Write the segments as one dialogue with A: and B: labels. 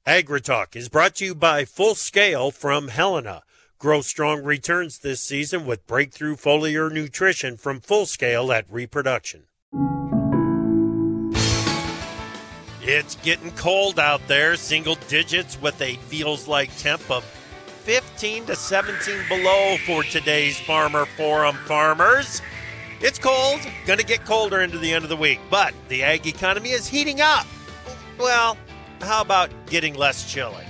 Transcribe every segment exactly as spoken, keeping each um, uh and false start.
A: AgriTalk is brought to you by Full Scale from Helena. Grow strong returns this season with breakthrough foliar nutrition from Full Scale at Reproduction. It's getting cold out there, single digits with a feels like temp of fifteen to seventeen below for today's Farmer Forum farmers. It's cold, going to get colder into the end of the week, but the ag economy is heating up. Well, how about getting less chilly?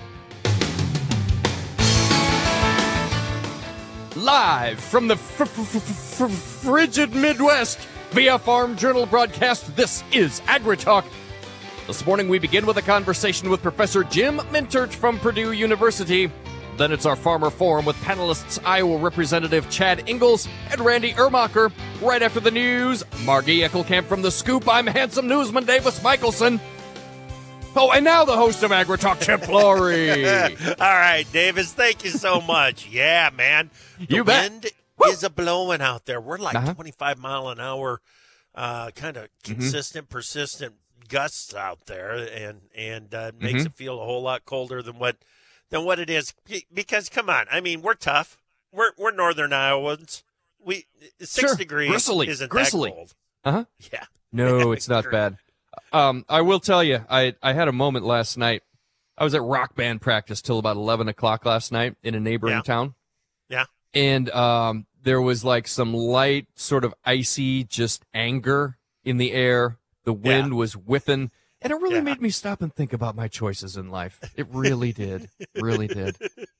B: Live from the fr- fr- fr- fr- frigid Midwest via Farm Journal broadcast, this is AgriTalk. This morning we begin with a conversation with Professor Jim Minturch from Purdue University. Then it's our Farmer Forum with panelists Iowa Representative Chad Ingles and Randy Ermacher. Right after the news, Margie Eckelkamp from The Scoop. I'm handsome newsman Davis Michelson. Oh, and now the host of AgriTalk, Chip Flory.
A: All right, Davis, thank you so much. Yeah, man. The
B: you bet.
A: wind Woo! is a-blowing out there. We're like
B: uh-huh.
A: twenty-five mile an hour, uh, kind of consistent, mm-hmm. persistent gusts out there, and, and uh, it makes
B: mm-hmm.
A: it feel a whole lot colder than what than what it is. Because, come on, I mean, we're tough. We're we're Northern Iowans. We Six
B: sure.
A: degrees
B: Gristly.
A: isn't
B: Gristly.
A: that cold.
B: Uh-huh.
A: Yeah.
B: No, it's not bad. Um, I will tell you, I, I had a moment last night. I was at rock band practice till about eleven o'clock last night in a neighboring
A: yeah.
B: town.
A: Yeah.
B: And um, there was like some light, sort of icy, just anger in the air. The wind
A: yeah.
B: was whipping. And it really
A: yeah.
B: made me stop and think about my choices in life. It really did. Really did.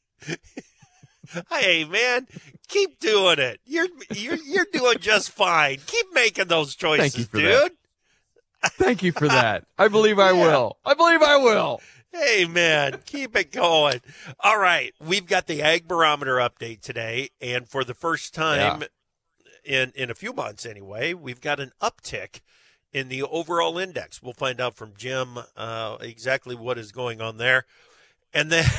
A: Hey, man, keep doing it. You're you're you're doing just fine. Keep making those choices,
B: Thank you for
A: dude.
B: That. Thank you for that. I believe I
A: yeah.
B: will. I believe I will.
A: Hey, man, keep it going. All right, we've got the Ag Barometer update today, and for the first time yeah. in, in a few months anyway, we've got an uptick in the overall index. We'll find out from Jim uh, exactly what is going on there. And then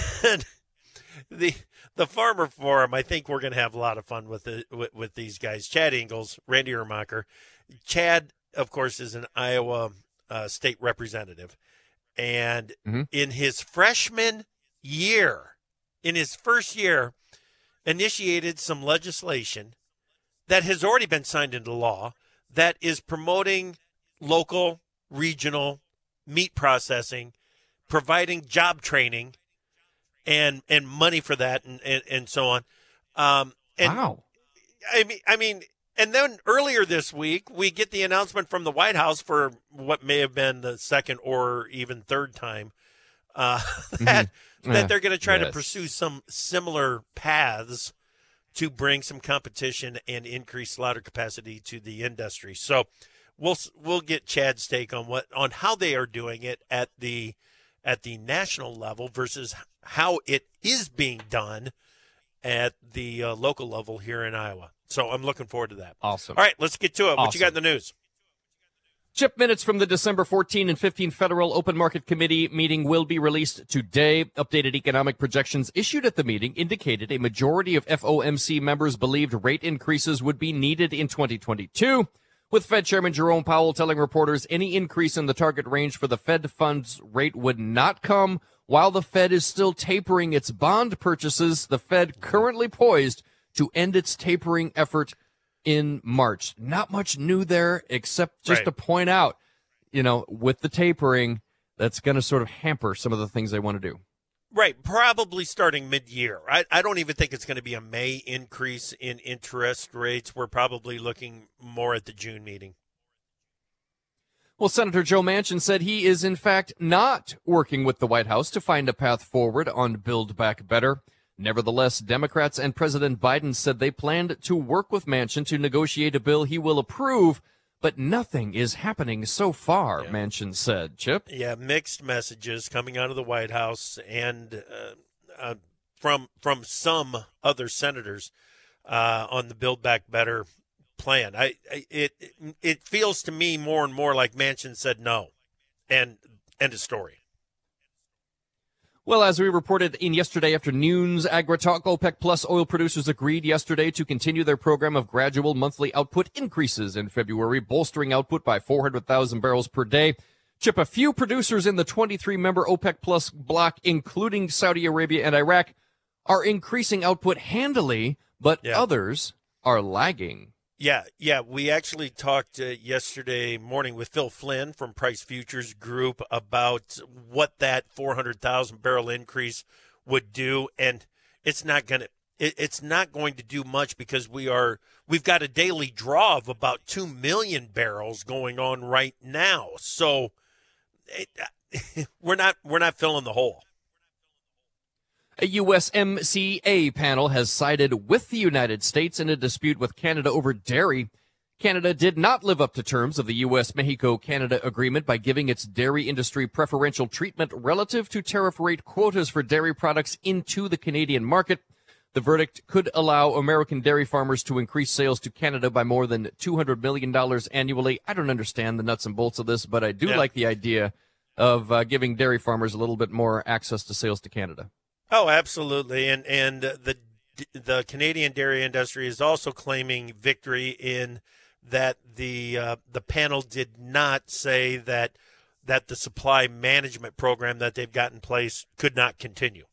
A: the the Farmer Forum, I think we're going to have a lot of fun with, the, with with these guys. Chad Ingles, Randy Ermacher. Chad, of course, is an Iowa uh, state representative. And
B: mm-hmm.
A: in his freshman year, in his first year, initiated some legislation that has already been signed into law that is promoting local, regional meat processing, providing job training and and money for that and, and, and so on. Um, and
B: wow.
A: I mean, I mean, and then earlier this week, we get the announcement from the White House for what may have been the second or even third time uh, that
B: mm-hmm.
A: that they're going to try
B: yes.
A: to pursue some similar paths to bring some competition and increase slaughter capacity to the industry. So we'll we'll get Chad's take on what on how they are doing it at the at the national level versus how it is being done at the uh, local level here in Iowa. So I'm looking forward to that.
B: Awesome.
A: All right, let's get to it.
B: Awesome.
A: What you got in the news?
B: Chip, minutes from the December fourteenth and fifteenth Federal Open Market Committee meeting will be released today. Updated economic projections issued at the meeting indicated a majority of F O M C members believed rate increases would be needed in twenty twenty-two, with Fed Chairman Jerome Powell telling reporters any increase in the target range for the Fed funds rate would not come while the Fed is still tapering its bond purchases. The Fed currently poised to end its tapering effort in March. Not much new there, except just
A: right.
B: to point out, you know, with the tapering, that's going to sort of hamper some of the things they want to do.
A: Right, probably starting mid-year. I, I don't even think it's going to be a May increase in interest rates. We're probably looking more at the June meeting.
B: Well, Senator Joe Manchin said he is, in fact, not working with the White House to find a path forward on Build Back Better. Nevertheless, Democrats and President Biden said they planned to work with Manchin to negotiate a bill he will approve, but nothing is happening so far, yeah. Manchin said. Chip?
A: Yeah, mixed messages coming out of the White House and uh, uh, from from some other senators uh, on the Build Back Better plan. I, I it it feels to me more and more like Manchin said no, and end of story.
B: Well, as we reported in yesterday afternoon's AgriTalk, OPEC Plus oil producers agreed yesterday to continue their program of gradual monthly output increases in February, bolstering output by four hundred thousand barrels per day Chip, a few producers in the twenty-three member OPEC Plus bloc, including Saudi Arabia and Iraq, are increasing output handily, but yeah. others are lagging.
A: Yeah, yeah. We actually talked uh, yesterday morning with Phil Flynn from Price Futures Group about what that four hundred thousand barrel increase would do, and it's not going to it, it's not going to do much because we are we've got a daily draw of about two million barrels going on right now. So it, we're not we're not filling the hole.
B: A U S M C A panel has sided with the United States in a dispute with Canada over dairy. Canada did not live up to terms of the U S Mexico-Canada agreement by giving its dairy industry preferential treatment relative to tariff rate quotas for dairy products into the Canadian market. The verdict could allow American dairy farmers to increase sales to Canada by more than two hundred million dollars annually. I don't understand the nuts and bolts of this, but I do yeah. like the idea of uh, giving dairy farmers a little bit more access to sales to Canada.
A: Oh, absolutely. And and the the Canadian dairy industry is also claiming victory in that the uh, the panel did not say that that the supply management program that they've got in place could not continue.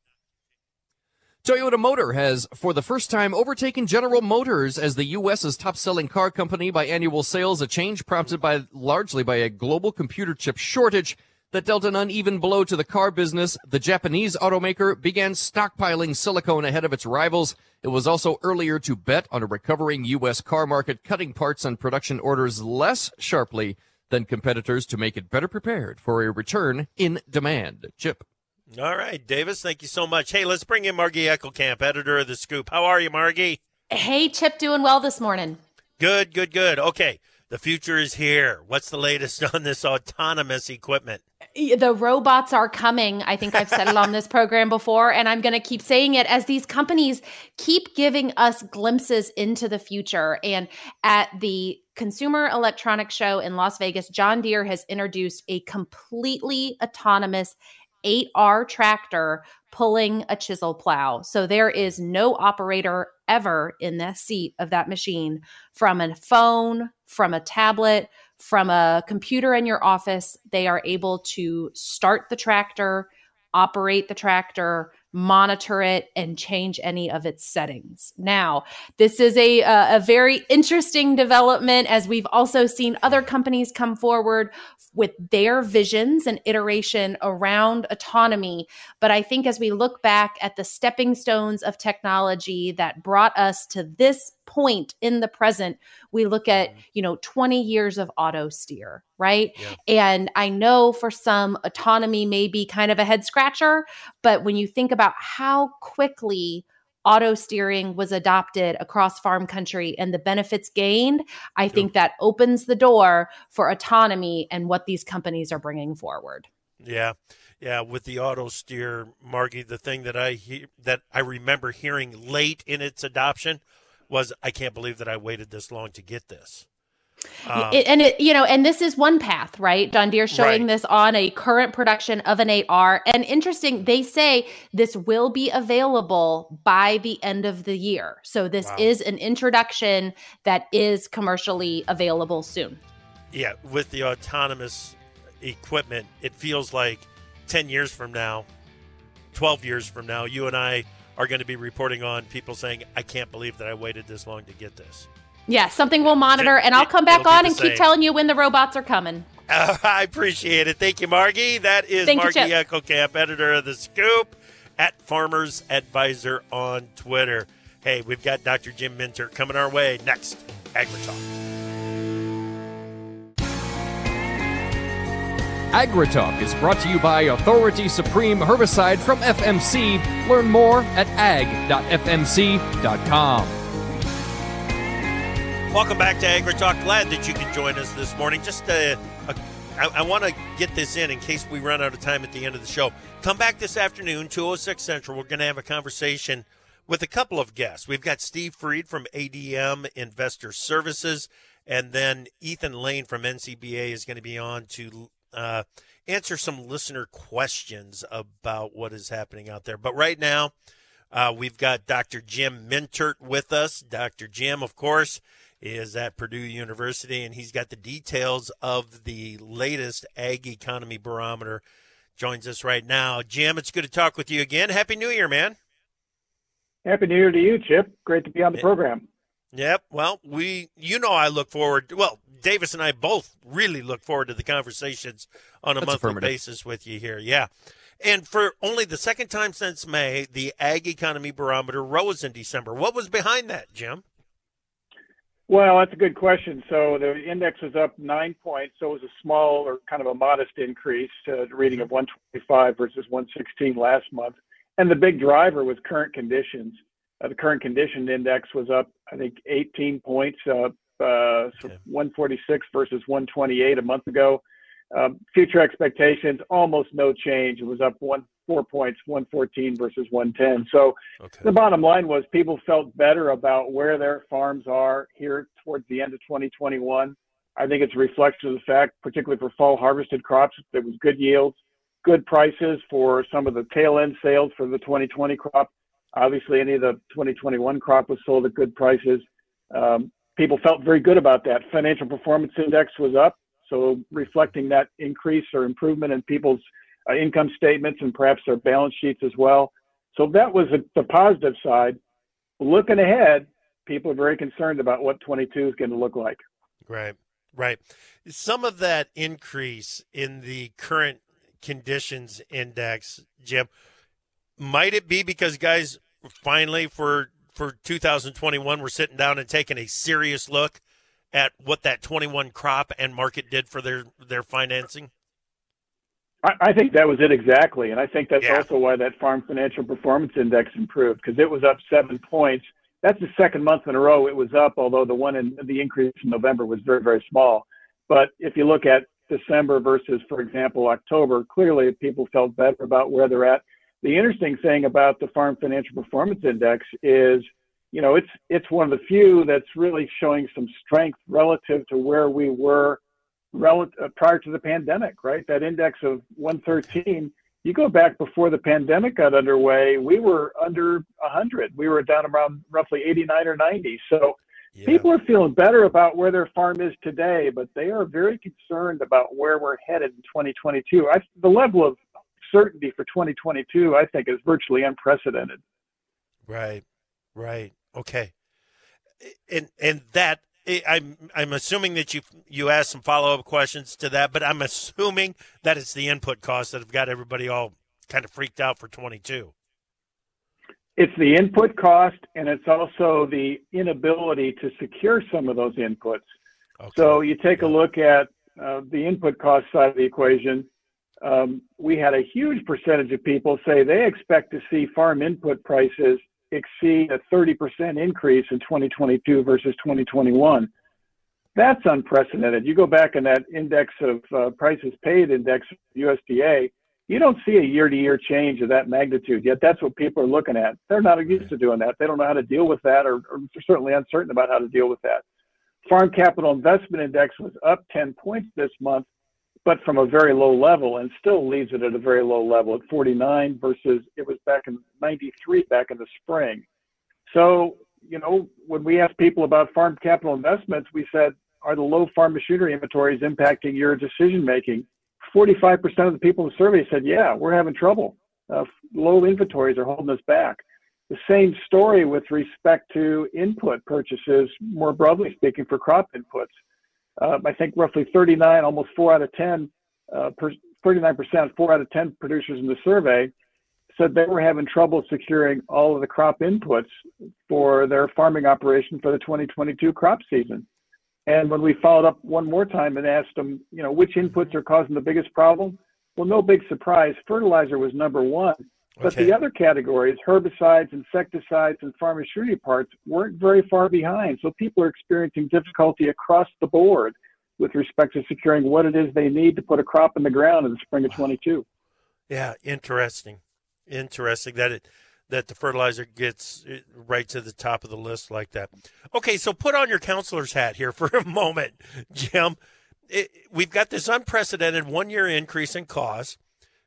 B: Toyota Motor has, for the first time, overtaken General Motors as the U S's top-selling car company by annual sales, a change prompted by largely by a global computer chip shortage that dealt an uneven blow to the car business. The Japanese automaker began stockpiling silicone ahead of its rivals. It was also earlier to bet on a recovering U S car market, cutting parts and production orders less sharply than competitors to make it better prepared for a return in demand. Chip.
A: All right, Davis, thank you so much. Hey, let's bring in Margie Eckelkamp, editor of The Scoop. How are you, Margie?
C: Hey, Chip, doing well this morning.
A: Good, good, good. Okay, the future is here. What's the latest on this autonomous equipment?
C: The robots are coming. I think I've said it on this program before, and I'm going to keep saying it as these companies keep giving us glimpses into the future. And at the Consumer Electronics Show in Las Vegas, John Deere has introduced a completely autonomous eight R tractor pulling a chisel plow. So there is no operator ever in the seat of that machine, from a phone, from a tablet, from a computer in your office. They are able to start the tractor, operate the tractor, monitor it, and change any of its settings. Now, this is a, a, a very interesting development, as we've also seen other companies come forward with their visions and iteration around autonomy. But I think as we look back at the stepping stones of technology that brought us to this point in the present, we look at, you know, twenty years of auto steer, right? Yeah. And I know for some, autonomy may be kind of a head scratcher, but when you think about how quickly auto steering was adopted across farm country and the benefits gained, I yeah. think that opens the door for autonomy and what these companies are bringing forward.
A: Yeah. Yeah, with the auto steer, Margie, the thing that I he- that I remember hearing late in its adoption was, I can't believe that I waited this long to get this. Um,
C: it, and it, you know, and this is one path, right? John Deere showing right. this on a current production of an eight R. And interesting, they say this will be available by the end of the year. So this wow. is an introduction that is commercially available soon.
A: Yeah, with the autonomous equipment, it feels like ten years from now, twelve years from now, you and I are going to be reporting on people saying, I can't believe that I waited this long to get this.
C: Yeah, something we'll monitor, and I'll come back on and keep telling you when the robots are coming.
A: Uh, I appreciate it. Thank you, Margie. That is Thank Margie Eckelkamp, editor of The Scoop, at Farmers Advisor on Twitter. Hey, we've got Doctor Jim Minter coming our way next. AgriTalk.
B: AgriTalk is brought to you by Authority Supreme Herbicide from F M C. Learn more at ag dot f m c dot com.
A: Welcome back to AgriTalk. Glad that you could join us this morning. Just uh, a, I, I want to get this in in case we run out of time at the end of the show. Come back this afternoon, two oh six Central. We're going to have a conversation with a couple of guests. We've got Steve Freed from A D M Investor Services, and then Ethan Lane from N C B A is going to be on to uh, answer some listener questions about what is happening out there. But right now, uh, we've got Doctor Jim Mintert with us. Doctor Jim, of course, is at Purdue University, and he's got the details of the latest Ag Economy Barometer. Joins us right now. Jim, it's good to talk with you again. Happy New Year, man.
D: Happy New Year to you, Chip. Great to be on the program.
A: Yep. Well, we, you know, I look forward. Well, Davis and I both really look forward to the conversations on a
B: That's
A: monthly basis with you here. Yeah. And for only the second time since May, the Ag Economy Barometer rose in December. What was behind that, Jim?
D: Well, that's a good question. So the index was up nine points, so it was a small or kind of a modest increase to the reading of one twenty-five versus one sixteen last month. And the big driver was current conditions. Uh, the current condition index was up, I think, eighteen points, uh, uh, so
A: Okay.
D: one forty-six versus one twenty-eight a month ago. Um, future expectations, almost no change. It was up one four points, one fourteen versus one ten. So
A: Okay.
D: the bottom line was people felt better about where their farms are here towards the end of twenty twenty-one. I think it's a reflection of the fact, particularly for fall harvested crops, there was good yields, good prices for some of the tail end sales for the twenty twenty crop. Obviously, any of the twenty twenty-one crop was sold at good prices. Um, people felt very good about that. Financial performance index was up, so reflecting that increase or improvement in people's uh, income statements and perhaps their balance sheets as well. So that was a, the positive side. Looking ahead, people are very concerned about what twenty-two is going to look like.
A: Right, right. Some of that increase in the current conditions index, Jim, might it be because guys finally for for two thousand twenty-one we're sitting down and taking a serious look at what that twenty-one crop and market did for their, their financing?
D: I, I think that was it exactly. And I think that's
A: Yeah.
D: also why that Farm Financial Performance Index improved, because it was up seven points. That's the second month in a row it was up, although the one in the increase in November was very, very small. But if you look at December versus, for example, October, clearly people felt better about where they're at. The interesting thing about the Farm Financial Performance Index is, you know, it's it's one of the few that's really showing some strength relative to where we were relative, uh, prior to the pandemic, right? That index of one thirteen, you go back before the pandemic got underway, we were under one hundred. We were down around roughly eighty-nine or ninety. So
A: Yeah.
D: people are feeling better about where their farm is today, but they are very concerned about where we're headed in twenty twenty-two. I, the level of certainty for twenty twenty-two, I think, is virtually unprecedented.
A: Right, right. Okay. And and that, I'm I'm assuming that you you asked some follow-up questions to that, but I'm assuming that it's the input costs that have got everybody all kind of freaked out for twenty-two.
D: It's the input cost, and it's also the inability to secure some of those inputs.
A: Okay.
D: So you take a
A: Yeah.
D: look at uh, the input cost side of the equation. Um, we had a huge percentage of people say they expect to see farm input prices exceed a thirty percent increase in twenty twenty-two versus twenty twenty-one. That's unprecedented. You go back in that index of uh, prices paid index of U S D A, you don't see a year-to-year change of that magnitude, yet that's what people are looking at. They're not used
A: Right.
D: to doing that. They don't know how to deal with that, or, or they're certainly uncertain about how to deal with that. Farm Capital Investment Index was up ten points this month, but from a very low level, and still leaves it at a very low level at forty-nine versus it was back in ninety-three back in the spring. So, you know, when we asked people about farm capital investments, we said, are the low farm machinery inventories impacting your decision making? forty-five percent of the people in the survey said, yeah, we're having trouble. Uh, low inventories are holding us back. The same story with respect to input purchases, more broadly speaking, for crop inputs. Uh, I think roughly thirty-nine, almost four out of ten, uh, per, thirty-nine percent, four out of ten producers in the survey said they were having trouble securing all of the crop inputs for their farming operation for the twenty twenty-two crop season. And when we followed up one more time and asked them, you know, which inputs are causing the biggest problem? Well, no big surprise. Fertilizer was number one. But
A: Okay.
D: the other categories, herbicides, insecticides, and farm machinery parts, weren't very far behind. So people are experiencing difficulty across the board with respect to securing what it is they need to put a crop in the ground in the spring of twenty-two.
A: Yeah, interesting. Interesting that it that the fertilizer gets right to the top of the list like that. Okay, so put on your counselor's hat here for a moment, Jim. It, we've got this unprecedented one-year increase in costs.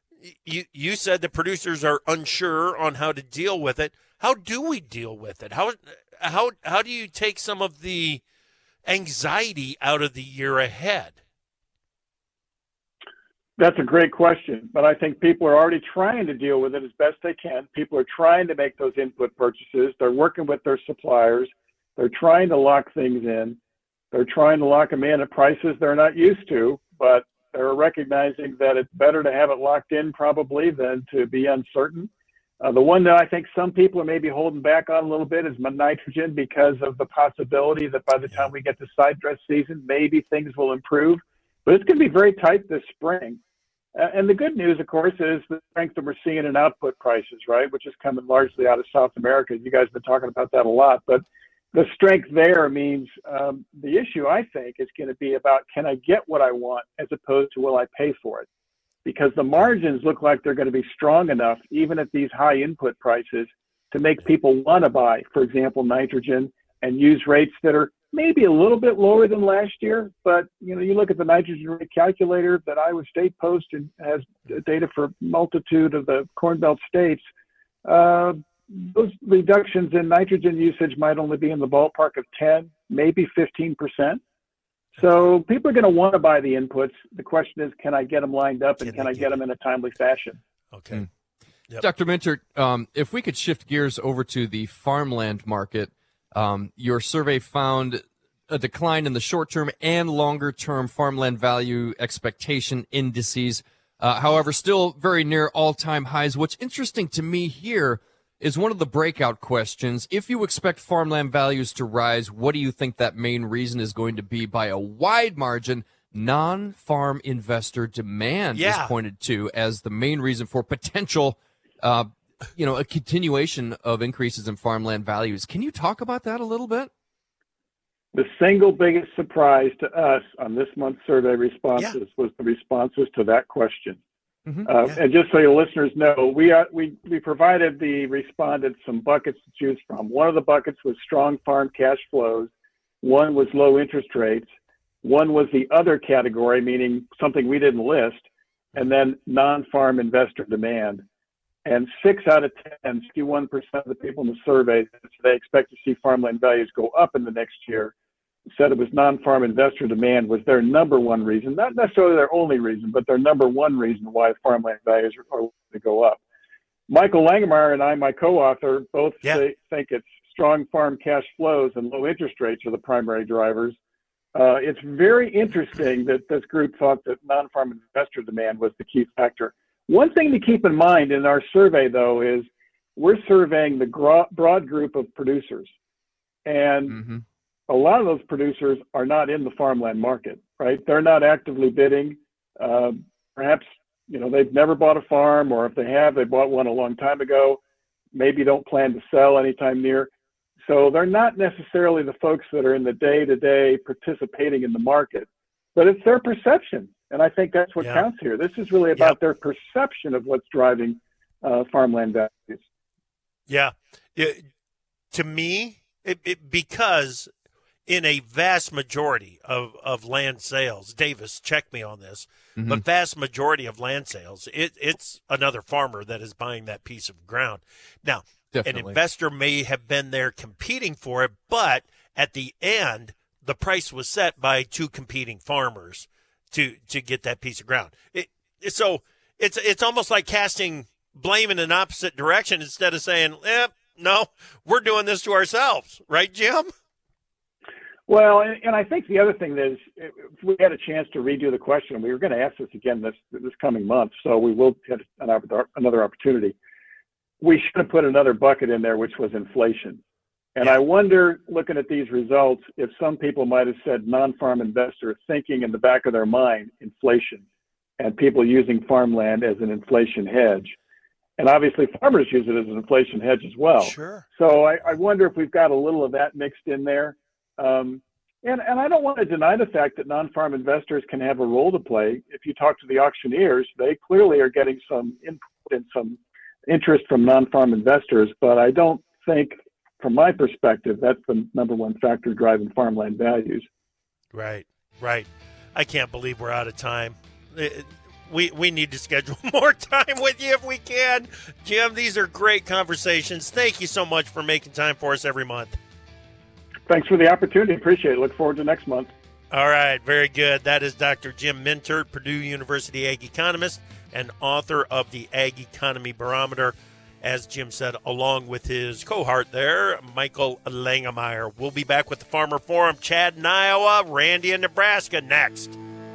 A: You you said the producers are unsure on how to deal with it. How do we deal with it? How how how do you take some of the anxiety out of the year ahead?
D: That's a great question, but I think people are already trying to deal with it as best they can. People are trying to make those input purchases. They're working with their suppliers. They're trying to lock things in. They're trying to lock them in at prices they're not used to, but they're recognizing that it's better to have it locked in probably than to be uncertain. Uh, the one that I think some people are maybe holding back on a little bit is nitrogen, because of the possibility that by the time we get to side dress season, maybe things will improve. But it's going to be very tight this spring. Uh, and the good news, of course, is the strength that we're seeing in output prices, right, which is coming largely out of South America. You guys have been talking about that a lot. But the strength there means um, the issue, I think, is going to be about, can I get what I want as opposed to will I pay for it? Because the margins look like they're going to be strong enough, even at these high input prices, to make people want to buy, for example, nitrogen, and use rates that are maybe a little bit lower than last year. But, you know, you look at the nitrogen rate calculator that Iowa State posts and has data for a multitude of the Corn Belt states. Uh, those reductions in nitrogen usage might only be in the ballpark of ten, maybe fifteen percent. So people are going to want to buy the inputs. The question is, can I get them lined up, and can, can I get, get them in a timely fashion?
A: Okay.
B: Mm.
A: Yep.
B: Doctor Minter, um, if we could shift gears over to the farmland market, um, your survey found a decline in the short-term and longer-term farmland value expectation indices. Uh, however, still very near all-time highs. What's interesting to me here is one of the breakout questions. If you expect farmland values to rise, what do you think that main reason is going to be? By a wide margin, non-farm investor demand
A: yeah.
B: is pointed to as the main reason for potential, uh, you know, a continuation of increases in farmland values. Can you talk about that a little bit?
D: The single biggest surprise to us on this month's survey responses
A: yeah.
D: was the responses to that question.
B: Mm-hmm.
D: Uh,
A: yeah.
D: And just so your listeners know, we are, we we provided the respondents some buckets to choose from. One of the buckets was strong farm cash flows. One was low interest rates. One was the other category, meaning something we didn't list, and then non-farm investor demand. And six out of ten, sixty-one percent of the people in the survey said they expect to see farmland values go up in the next year, said it was non-farm investor demand was their number one reason, not necessarily their only reason, but their number one reason why farmland values are going to go up. Michael Langemeyer and I, my co-author, both
A: yeah.
D: say, think it's strong farm cash flows and low interest rates are the primary drivers. Uh, it's very interesting that this group thought that non-farm investor demand was the key factor. One thing to keep in mind in our survey, though, is we're surveying the gro- broad group of producers. And mm-hmm. a lot of those producers are not in the farmland market, right? They're not actively bidding. Uh, perhaps, you know, they've never bought a farm, or if they have, they bought one a long time ago, maybe don't plan to sell anytime near. So they're not necessarily the folks that are in the day-to-day participating in the market, but it's their perception. And I think that's what
A: yeah.
D: counts here. This is really about
A: yep.
D: their perception of what's driving uh, farmland values.
A: Yeah. It, to me, it, it, because in a vast majority of, of land sales, Davis, check me on this, mm-hmm. but vast majority of land sales, it, it's another farmer that is buying that piece of ground. Now,
B: Definitely.
A: An investor may have been there competing for it, but at the end, the price was set by two competing farmers to to get that piece of ground. It, it, so it's it's almost like casting blame in an opposite direction instead of saying, eh, no, we're doing this to ourselves. Right, Jim?
D: Well, and, and I think the other thing is, if we had a chance to redo the question, we were going to ask this again this this coming month, so we will get an, another opportunity. We should have put another bucket in there, which was inflation. And I wonder, looking at these results, if some people might have said non-farm investor thinking in the back of their mind inflation, and people using farmland as an inflation hedge. And obviously farmers use it as an inflation hedge as well.
A: Sure.
D: So I, I wonder if we've got a little of that mixed in there. Um, and, and I don't want to deny the fact that non-farm investors can have a role to play. If you talk to the auctioneers, they clearly are getting some input and some interest from non-farm investors, but I don't think, from my perspective, that's the number one factor driving farmland values.
A: Right, right. I can't believe we're out of time. We we need to schedule more time with you if we can. Jim, these are great conversations. Thank you so much for making time for us every month.
D: Thanks for the opportunity. Appreciate it. Look forward to next month.
A: All right, very good. That is Doctor Jim Mintert, Purdue University ag economist and author of the Ag Economy Barometer, as Jim said, along with his cohort there, Michael Langemeyer. We'll be back with the Farmer Forum. Chad in Iowa, Randy in Nebraska next.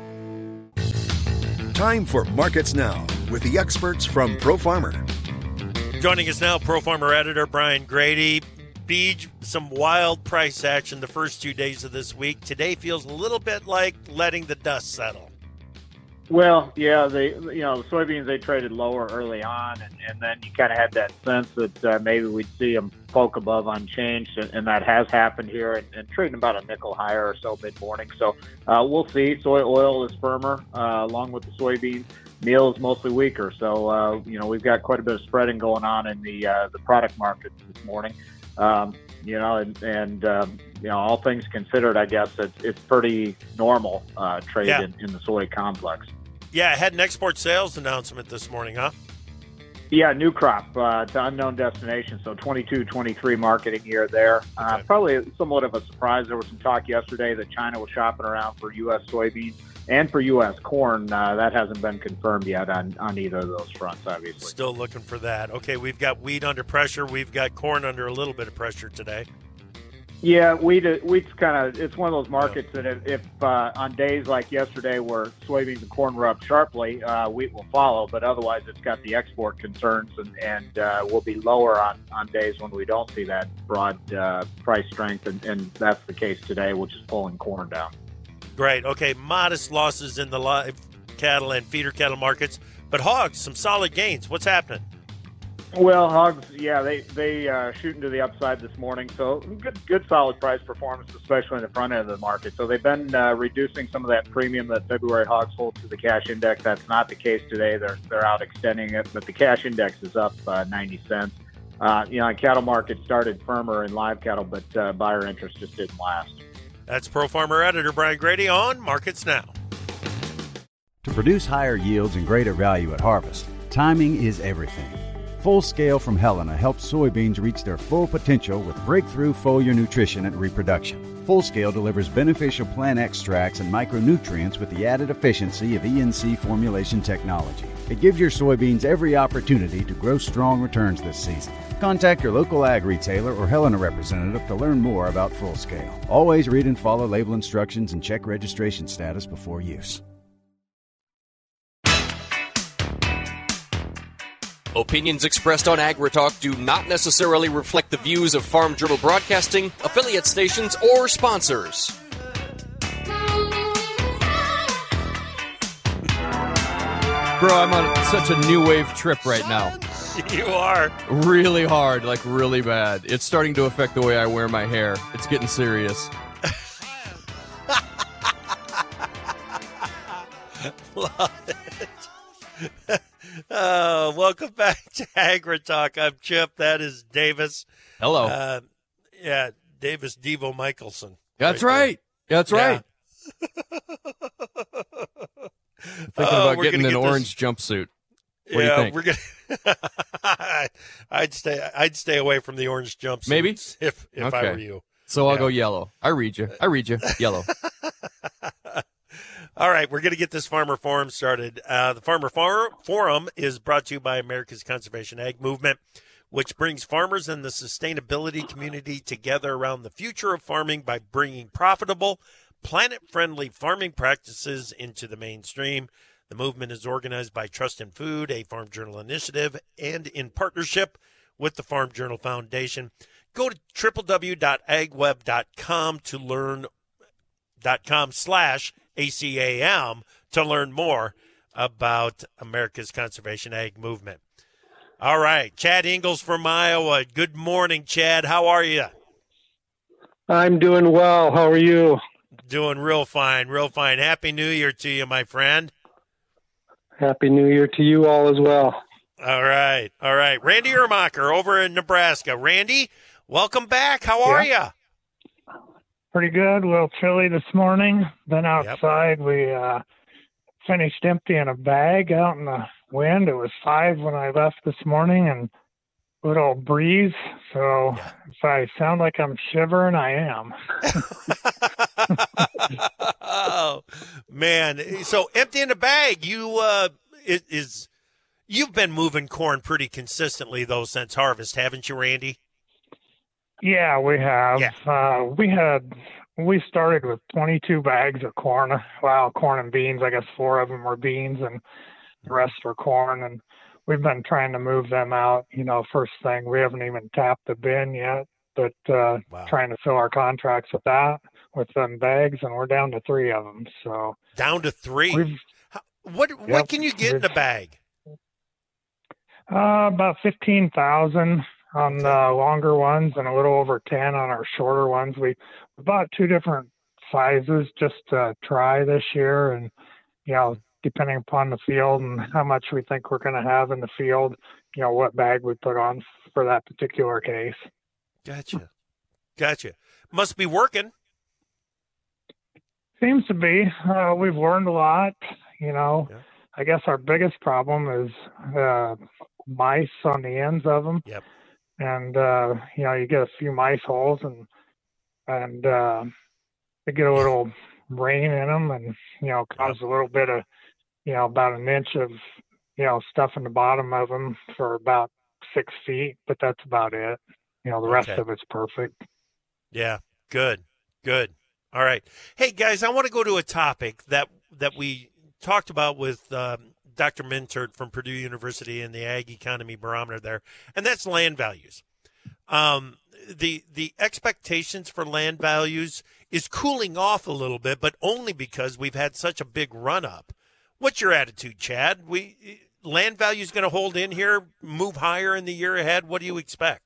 E: Time for Markets Now with the experts from Pro Farmer.
A: Joining us now, Pro Farmer editor Brian Grady. Beej, some wild price action the first two days of this week. Today feels a little bit like letting the dust settle.
F: Well, yeah, they, you know, the soybeans, they traded lower early on, and, and then you kind of had that sense that uh, maybe we'd see them poke above unchanged, and, and that has happened here, and, and trading about a nickel higher or so mid-morning. So uh, we'll see. Soy oil is firmer, uh, along with the soybeans. Meal is mostly weaker. So, uh, you know, we've got quite a bit of spreading going on in the uh, the product markets this morning. Um, you know, and, and um, you know, all things considered, I guess it's, it's pretty normal uh, trade
A: yeah.
F: in, in the soy complex.
A: Yeah, I had an export sales announcement this morning, huh?
F: Yeah, new crop uh, to unknown destination, so twenty-two twenty-three marketing year there. Okay. Uh, probably somewhat of a surprise. There was some talk yesterday that China was shopping around for U S soybeans and for U S corn. Uh, that hasn't been confirmed yet on, on either of those fronts, obviously.
A: Still looking for that. Okay, we've got wheat under pressure. We've got corn under a little bit of pressure today.
F: Yeah, wheat, wheat's kind of, it's one of those markets that if, if uh, on days like yesterday where soybeans and corn were up sharply, uh, wheat will follow, but otherwise it's got the export concerns and, and uh, will be lower on, on days when we don't see that broad uh, price strength, and, and that's the case today, which is pulling corn down.
A: Great. Okay, modest losses in the live cattle and feeder cattle markets, but hogs, some solid gains. What's happening?
F: Well, hogs, yeah, they they uh, shooting to the upside this morning. So good, good, solid price performance, especially in the front end of the market. So they've been uh, reducing some of that premium that February hogs hold to the cash index. That's not the case today. They're they're out extending it, but the cash index is up uh, ninety cents. Uh, you know, cattle market started firmer in live cattle, but uh, buyer interest just didn't last.
A: That's Pro Farmer editor Brian Grady on Markets Now.
G: To produce higher yields and greater value at harvest, timing is everything. Full Scale from Helena helps soybeans reach their full potential with breakthrough foliar nutrition and reproduction. Full Scale delivers beneficial plant extracts and micronutrients with the added efficiency of E N C formulation technology. It gives your soybeans every opportunity to grow strong returns this season. Contact your local ag retailer or Helena representative to learn more about Full Scale. Always read and follow label instructions and check registration status before use.
B: Opinions expressed on AgriTalk do not necessarily reflect the views of Farm Journal Broadcasting, affiliate stations, or sponsors. Bro, I'm on such a new wave trip right now.
A: You are.
B: Really hard, like really bad. It's starting to affect the way I wear my hair. It's getting serious.
A: Love it. Uh, welcome back to AgriTalk. I'm Chip. That is Davis.
B: Hello.
A: Uh, yeah, Davis Devo Michelson.
B: That's right. right. That's
A: yeah.
B: right. Thinking
A: oh,
B: about getting an orange
A: this...
B: jumpsuit. What
A: yeah,
B: do you think?
A: we're gonna. I'd stay. I'd stay away from the orange jumpsuit.
B: Maybe
A: if if
B: okay.
A: I were you.
B: So I'll
A: yeah.
B: go yellow. I read you. I read you. Yellow.
A: All right, we're going to get this Farmer Forum started. Uh, the Farmer Forum is brought to you by America's Conservation Ag Movement, which brings farmers and the sustainability community together around the future of farming by bringing profitable, planet-friendly farming practices into the mainstream. The movement is organized by Trust in Food, a Farm Journal initiative, and in partnership with the Farm Journal Foundation. Go to w w w dot ag web dot com to learn dot com slash A C A M to learn more about America's Conservation Ag Movement. All right, Chad Ingles from Iowa. Good morning, Chad. How are you?
H: I'm doing well. How are you?
A: Doing real fine, real fine. Happy New Year to you, my friend.
H: Happy New Year to you all as well.
A: All right, all right. Randy Ermacher over in Nebraska. Randy, welcome back. How are
H: yeah.
A: you?
H: Pretty good. A little chilly this morning. Been outside. Yep. We uh, finished emptying a bag out in the wind. It was five when I left this morning, and little breeze. So
A: Yeah.
H: if I sound like I'm shivering, I am.
A: Oh, man. So empty in the bag, you uh, is, is you've been moving corn pretty consistently, though, since harvest, haven't you, Randy?
H: Yeah, we have.
A: Yeah.
H: Uh, we had we started with twenty-two bags of corn. Well, corn and beans. I guess four of them were beans, and the rest were corn. And we've been trying to move them out. You know, first thing, we haven't even tapped the bin yet, but uh,
A: Wow.
H: trying to fill our contracts with that, with them bags, and we're down to three of them. So
A: Down to three.
H: we've
A: How- What what
H: Yep.
A: can you get in a bag?
H: uh, about fifteen thousand on the longer ones and a little over ten on our shorter ones. We bought two different sizes just to try this year, and you know, depending upon the field and how much we think we're going to have in the field, you know, what bag we put on for that particular case.
A: Gotcha. Gotcha. Must be working.
H: Seems to be. Uh, we've learned a lot. You know,
A: Yeah.
H: I guess our biggest problem is uh, mice on the ends of them.
A: Yep.
H: And uh, you know, you get a few mice holes, and and uh, they get a little rain in them, and you know, cause a little bit of, you know, about an inch of, you know, stuff in the bottom of them for about six feet, but that's about it. You know, the rest
A: Okay.
H: of it's perfect.
A: Yeah. Good. Good. All right. Hey, guys, I want to go to a topic that that we talked about with um, Doctor Mintert from Purdue University and the Ag Economy Barometer there, and that's land values. Um, the the expectations for land values is cooling off a little bit, but only because we've had such a big run up. What's your attitude, Chad? We land values going to hold in here, move higher in the year ahead? What do you expect?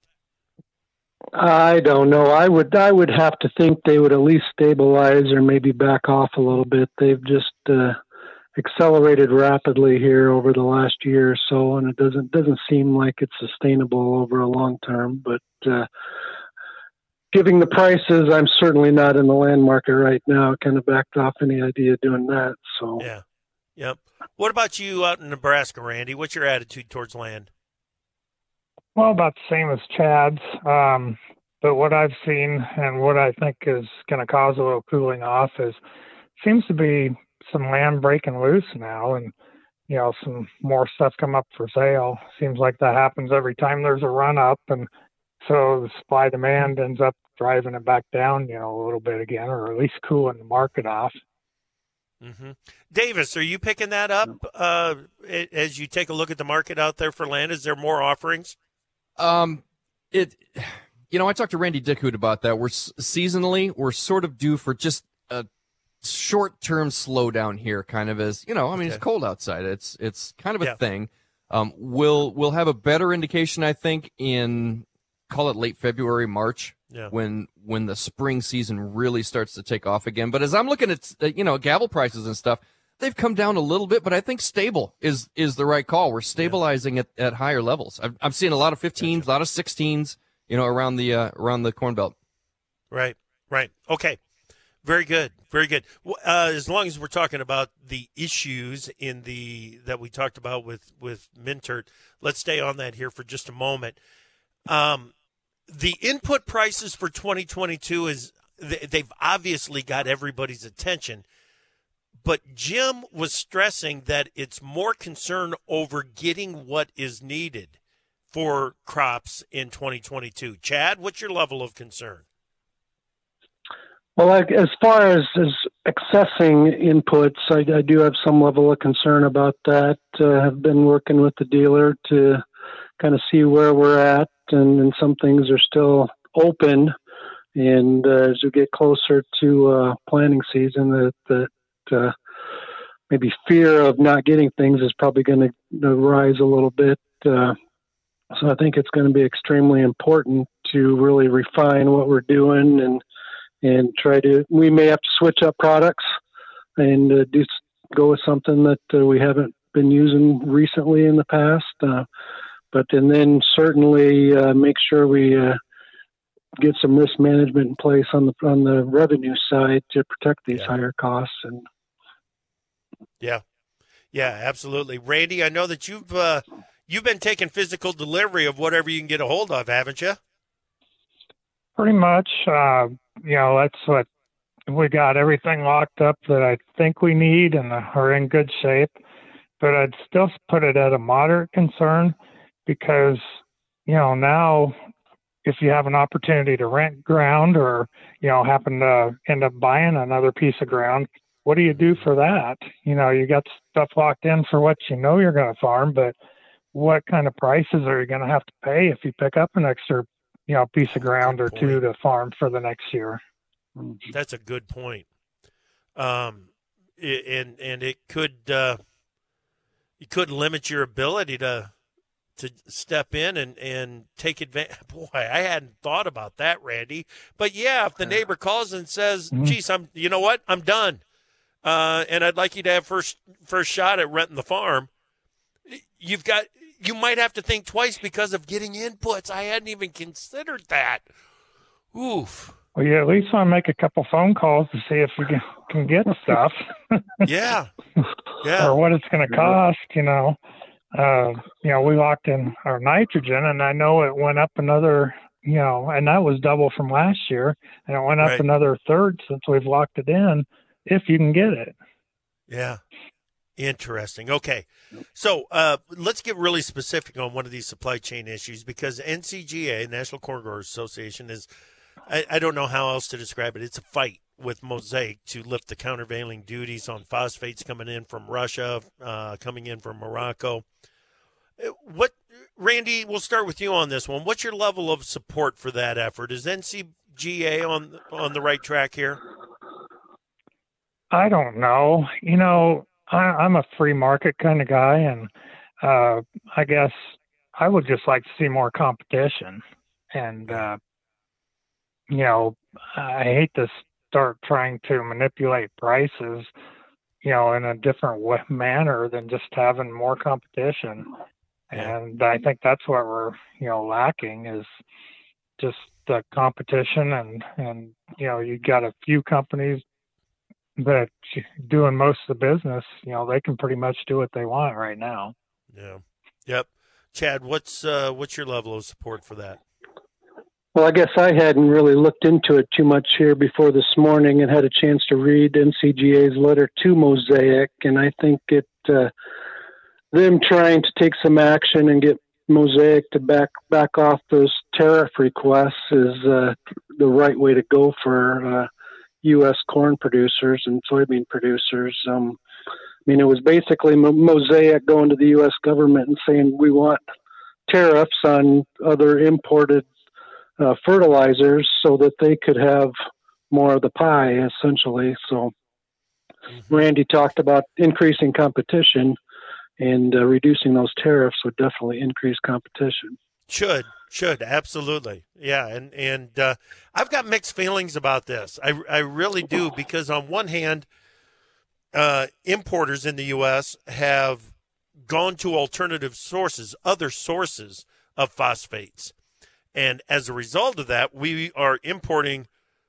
I: I don't know. I would I would have to think they would at least stabilize or maybe back off a little bit. They've just uh, accelerated rapidly here over the last year or so, and it doesn't doesn't seem like it's sustainable over a long term. But uh, giving the prices, I'm certainly not in the land market right now. Kind of backed off any idea of doing that. So
A: Yeah. Yep. What about you out in Nebraska, Randy? What's your attitude towards land?
H: Well, about the same as Chad's. Um, but what I've seen and what I think is going to cause a little cooling off is seems to be some land breaking loose now, and you know, some more stuff come up for sale. Seems like that happens every time there's a run up, and so the supply demand ends up driving it back down, you know, a little bit again, or at least cooling the market off.
A: Mm-hmm. Davis, are you picking that up uh, as you take a look at the market out there for land? Is there more offerings?
B: Um, it, you know, I talked to Randy Dickhood about that. We're s- seasonally, we're sort of due for just a short-term slowdown here, kind of as, you know, I mean,
A: Okay.
B: it's cold outside. It's, it's kind of a
A: Yeah.
B: thing. Um, we'll, we'll have a better indication, I think, in, call it late February, March,
A: Yeah.
B: when, when the spring season really starts to take off again. But as I'm looking at, uh, you know, gavel prices and stuff, they've come down a little bit, but I think stable is is the right call. We're stabilizing at, at higher levels. I've, I'm seeing a lot of fifteens, a lot of sixteens, you know, around the uh, around the Corn Belt.
A: Right, right. Okay. Very good. Very good. Well, Uh, as long as we're talking about the issues in the that we talked about with with Mintert, let's stay on that here for just a moment. Um, the input prices for twenty twenty-two is they, they've obviously got everybody's attention. But Jim was stressing that it's more concern over getting what is needed for crops in twenty twenty-two. Chad, what's your level of concern?
I: Well, like, as far as, as accessing inputs, I, I do have some level of concern about that. Uh, I've been working with the dealer to kind of see where we're at, and, and some things are still open. And uh, as we get closer to uh, planting season, that that uh, maybe fear of not getting things is probably going to rise a little bit. Uh, so I think it's going to be extremely important to really refine what we're doing and and try to. We may have to switch up products and uh, do go with something that uh, we haven't been using recently in the past. Uh, but and then certainly uh, make sure we. Uh, get some risk management in place on the on the revenue side to protect these
A: Yeah.
I: higher costs. And
A: Yeah, yeah, absolutely. Randy, I know that you've uh, you've been taking physical delivery of whatever you can get a hold of, haven't you?
H: Pretty much. Uh, you know, that's what we got everything locked up that I think we need and are in good shape. But I'd still put it at a moderate concern because, you know, now if you have an opportunity to rent ground or, you know, happen to end up buying another piece of ground, what do you do for that? You know, you got stuff locked in for what you know you're going to farm, but what kind of prices are you going to have to pay if you pick up an extra, you know, piece of ground or two to farm for the next year?
A: That's a good point. Um, and and it could uh, it could limit your ability to to step in and, and take advantage. Boy, I hadn't thought about that, Randy. But yeah, if the neighbor calls and says, "Geez, I'm you know what, I'm done, uh, and I'd like you to have first first shot at renting the farm," you've got you might have to think twice because of getting inputs. I hadn't even considered that. Oof.
H: Well, you at least want to make a couple phone calls to see if we can, can get stuff.
A: Yeah. Yeah.
H: Or what it's going to cost, you know. Uh, you know, we locked in our nitrogen, and I know it went up another, you know, and that was double from last year, and it went up
A: Right.
H: another third since we've locked it in, if you can get it.
A: Yeah. Interesting. Okay. So uh, let's get really specific on one of these supply chain issues because N C G A, National Corn Growers Association, is, I, I don't know how else to describe it. It's a fight with Mosaic to lift the countervailing duties on phosphates coming in from Russia, uh, coming in from Morocco. What, Randy, we'll start with you on this one. What's your level of support for that effort? Is N C G A on on the right track here?
H: I don't know. You know, I, I'm a free market kind of guy, and uh, I guess I would just like to see more competition. And, uh, you know, I hate to start trying to manipulate prices, you know, in a different way, manner than just having more competition. And I think that's what we're, you know, lacking is just the competition. And, and, you know, you got a few companies that doing most of the business, you know, they can pretty much do what they want right now.
A: Yeah. Yep. Chad, what's, uh, what's your level of support for that?
I: Well, I guess I hadn't really looked into it too much here before this morning and had a chance to read N C G A's letter to Mosaic. And I think it, uh, them trying to take some action and get Mosaic to back, back off those tariff requests is uh, the right way to go for uh, U S corn producers and soybean producers. Um, I mean, it was basically Mosaic going to the U S government and saying, we want tariffs on other imported Uh, fertilizers so that they could have more of the pie, essentially. So mm-hmm. Randy talked about increasing competition, and uh, reducing those tariffs would definitely increase competition.
A: Should, should, absolutely. Yeah, and, and uh, I've got mixed feelings about this. I, I really do, because on one hand, uh, importers in the U S have gone to alternative sources, other sources of phosphates. And as a result of that, we are importing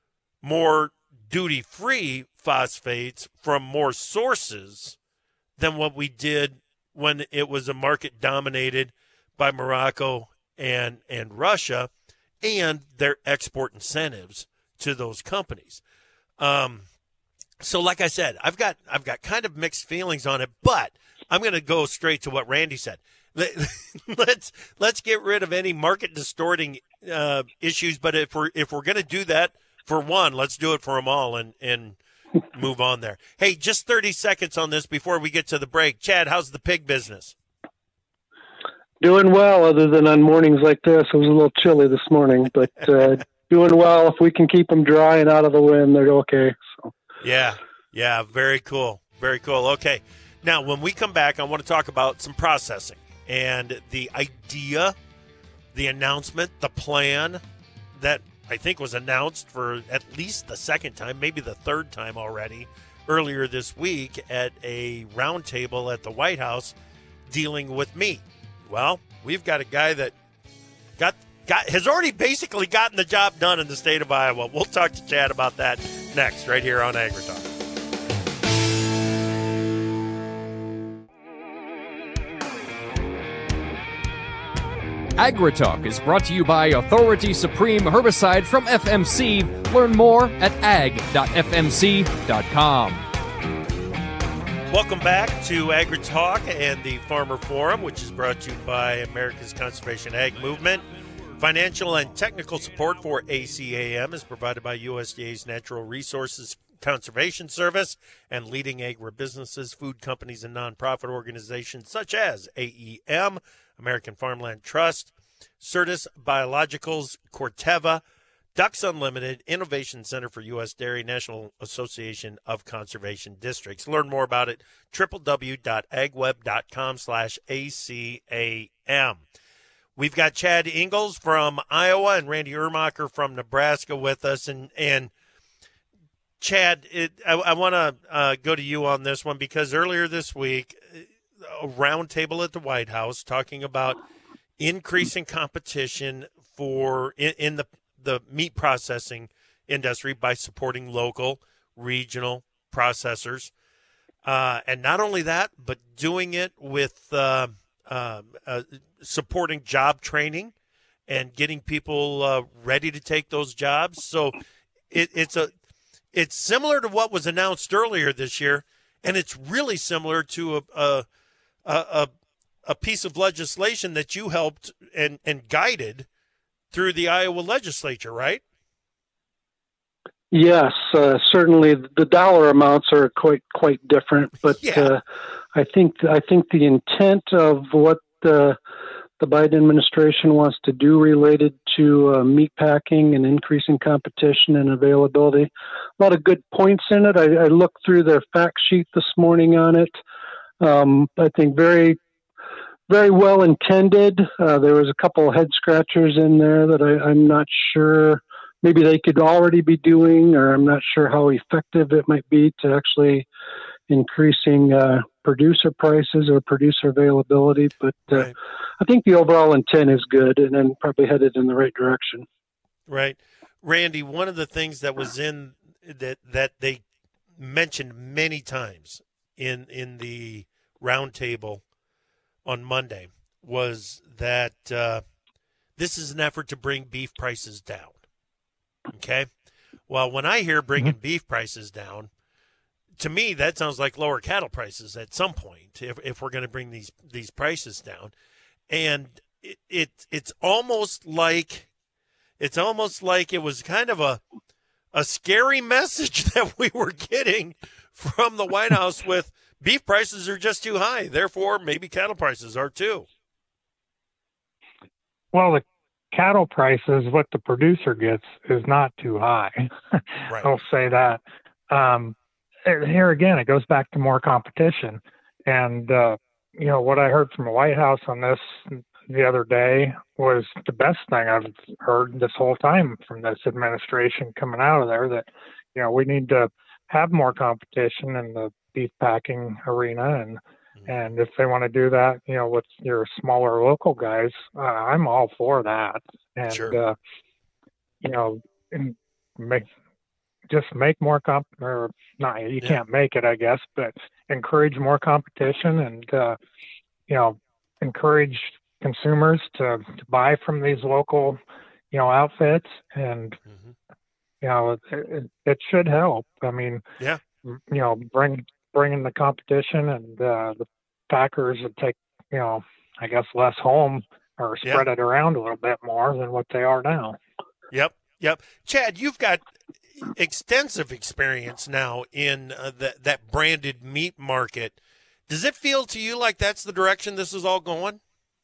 A: more duty-free phosphates from more sources than what we did when it was a market dominated by Morocco and, and Russia and their export incentives to those companies. Um, so like I said, I've got I've got kind of mixed feelings on it, but I'm going to go straight to what Randy said. Let's let's get rid of any market distorting uh, issues. But if we're if we're going to do that for one, let's do it for them all and and move on there. Hey, just thirty seconds on this before we get to the break. Chad, how's the pig business?
I: Doing well, other than on mornings like this. It was a little chilly this morning, but uh, doing well. If we can keep them dry and out of the wind, they're okay. So.
A: Yeah, yeah, very cool, very cool. Okay, now when we come back, I want to talk about some processing. And the idea, the announcement, the plan that I think was announced for at least the second time, maybe the third time already, earlier this week at a roundtable at the White House dealing with meat. Well, we've got a guy that got got has already basically gotten the job done in the state of Iowa. We'll talk to Chad about that next, right here on AgriTalk.
B: AgriTalk is brought to you by Authority Supreme Herbicide from F M C. Learn more at ag dot f m c dot com.
A: Welcome back to AgriTalk and the Farmer Forum, which is brought to you by America's Conservation Ag Movement. Financial and technical support for A C A M is provided by U S D A's Natural Resources Conservation Service and leading agribusinesses, food companies, and nonprofit organizations such as A E M, American Farmland Trust, Certus Biologicals, Corteva, Ducks Unlimited, Innovation Center for U S Dairy, National Association of Conservation Districts. Learn more about it, w w w dot ag web dot com slash A C A M. We've got Chad Ingles from Iowa and Randy Ermacher from Nebraska with us. And, and Chad, it, I, I want to uh, go to you on this one because earlier this week, a roundtable at the White House talking about increasing competition for in, in the, the meat processing industry by supporting local, regional processors. Uh, and not only that, but doing it with uh, uh, uh, supporting job training and getting people uh, ready to take those jobs. So it, it's a it's similar to what was announced earlier this year, and it's really similar to a a a, a piece of legislation that you helped and, and guided through the Iowa legislature, right?
I: Yes, uh, certainly the dollar amounts are quite quite different, but
A: yeah.
I: uh, I think I think the intent of what the the Biden administration wants to do related to uh, meat packing and increasing competition and availability, a lot of good points in it. I, I looked through their fact sheet this morning on it. Um, I think very very well intended. Uh, there was a couple of head scratchers in there that I, I'm not sure. Maybe they could already be doing, or I'm not sure how effective it might be to actually increasing uh, producer prices or producer availability. But uh,
A: right.
I: I think the overall intent is good and then probably headed in the right direction.
A: Right. Randy, one of the things that was in that that they mentioned many times in, in the roundtable on Monday was that uh, this is an effort to bring beef prices down. Okay. Well, when I hear bringing mm-hmm. beef prices down, to me, that sounds like lower cattle prices at some point if, if we're going to bring these, these prices down. And it, it it's almost like it's almost like it was kind of a a scary message that we were getting from the White House with beef prices are just too high. Therefore, maybe cattle prices are too.
H: Well, the cattle prices, what the producer gets is not too high.
A: Right.
H: I'll say that. Um, here again, it goes back to more competition. And, uh, you know, what I heard from the White House on this the other day was the best thing I've heard this whole time from this administration coming out of there, that, you know, we need to have more competition in the beef packing arena. And, mm-hmm. and if they want to do that, you know, with your smaller local guys, uh, I'm all for that. And,
A: sure.
H: uh, you know, and make, just make more comp or not, you yeah. can't make it, I guess, but encourage more competition and, uh, you know, encourage consumers to, to buy from these local, you know, outfits. And, mm-hmm. you know, it, it, it should help. I mean,
A: yeah,
H: you know, bring, bring in the competition, and uh, the packers would take, you know, I guess less home or spread yep. it around a little bit more than what they are now.
A: Yep. Yep. Chad, you've got extensive experience now in uh, the, that branded meat market. Does it feel to you like that's the direction this is all going?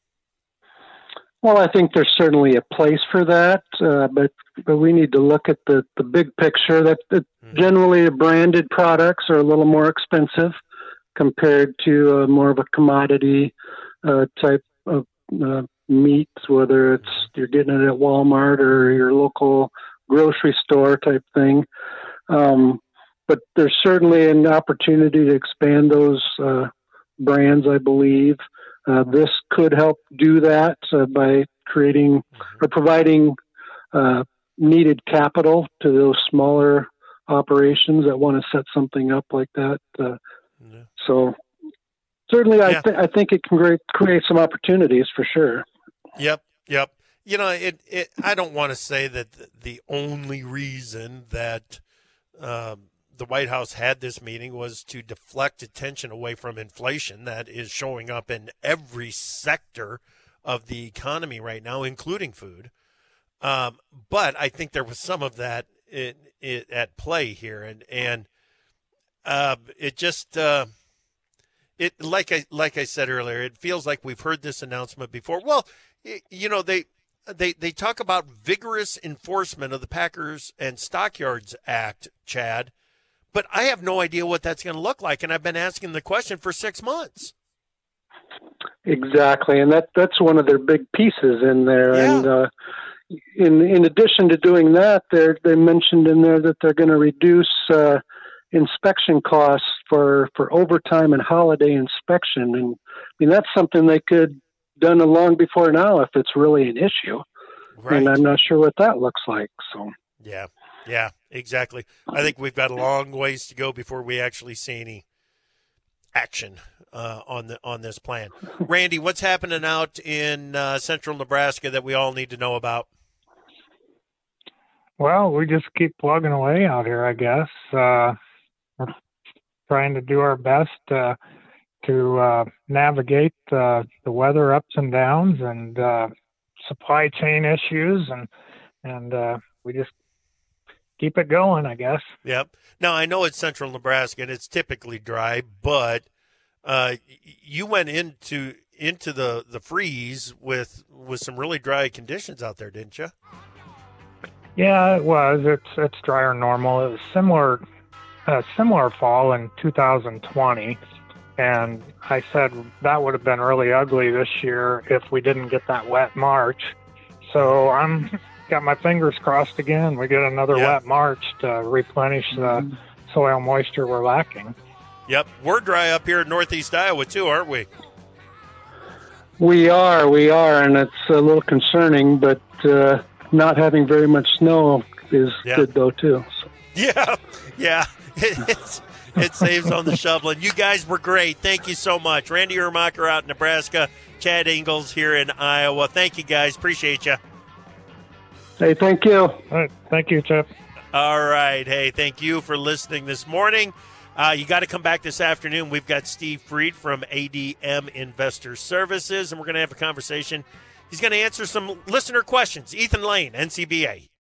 I: Well, I think there's certainly a place for that, uh, but but we need to look at the, the big picture. That, that mm-hmm. generally the branded products are a little more expensive compared to uh, more of a commodity uh, type of uh, meat, whether it's you're getting it at Walmart or your local grocery store type thing. Um, but there's certainly an opportunity to expand those uh, brands, I believe. Uh, this could help do that uh, by creating or providing uh, needed capital to those smaller operations that want to set something up like that. Uh, yeah. So certainly, yeah. I, th- I think it can create, create some opportunities for sure.
A: Yep, Yep. You know, it. it I don't want to say that the only reason that um, the White House had this meeting was to deflect attention away from inflation that is showing up in every sector of the economy right now, including food. Um, but I think there was some of that it, it, at play here, and and uh, it just uh, it like I like I said earlier, it feels like we've heard this announcement before. Well, it, you know they they they talk about vigorous enforcement of the Packers and Stockyards Act, Chad, but I have no idea what that's going to look like, and I've been asking the question for six months.
I: Exactly, and that that's one of their big pieces in there.
A: Yeah.
I: And uh, in in addition to doing that, they they mentioned in there that they're going to reduce uh, inspection costs for, for overtime and holiday inspection. And I mean that's something they could done long before now if it's really an issue.
A: Right.
I: And I'm not sure what that looks like. So
A: yeah, yeah, exactly. I think we've got a long ways to go before we actually see any action uh, on the on this plan. Randy, what's happening out in uh, central Nebraska that we all need to know about?
H: Well, we just keep plugging away out here, I guess. Uh, we're trying to do our best uh, to uh, navigate uh, the weather ups and downs and uh, supply chain issues, and and uh, we just keep it going, I guess.
A: Yep. Now, I know it's central Nebraska, and it's typically dry, but uh, you went into into the, the freeze with with some really dry conditions out there, didn't you?
H: Yeah, it was. It's it's drier than normal. It was similar, a similar fall in two thousand twenty, and I said that would have been really ugly this year if we didn't get that wet March. So I'm got my fingers crossed again. We get another
A: yeah.
H: wet March to replenish the soil moisture we're lacking.
A: Yep, we're dry up here in northeast Iowa too, aren't we?
I: we are, we are, and it's a little concerning, but. Uh, Not having very much snow is
A: yeah.
I: good, though, too. So.
A: Yeah, yeah. It, it's, it saves on the shoveling. You guys were great. Thank you so much. Randy Ermacher out in Nebraska, Chad Ingles here in Iowa. Thank you, guys. Appreciate you.
I: Hey, thank you.
H: All right. Thank you, Chip.
A: All right. Hey, thank you for listening this morning. Uh, you got to come back this afternoon. We've got Steve Freed from A D M Investor Services, and we're going to have a conversation. He's going to answer some listener questions. Ethan Lane, N C B A.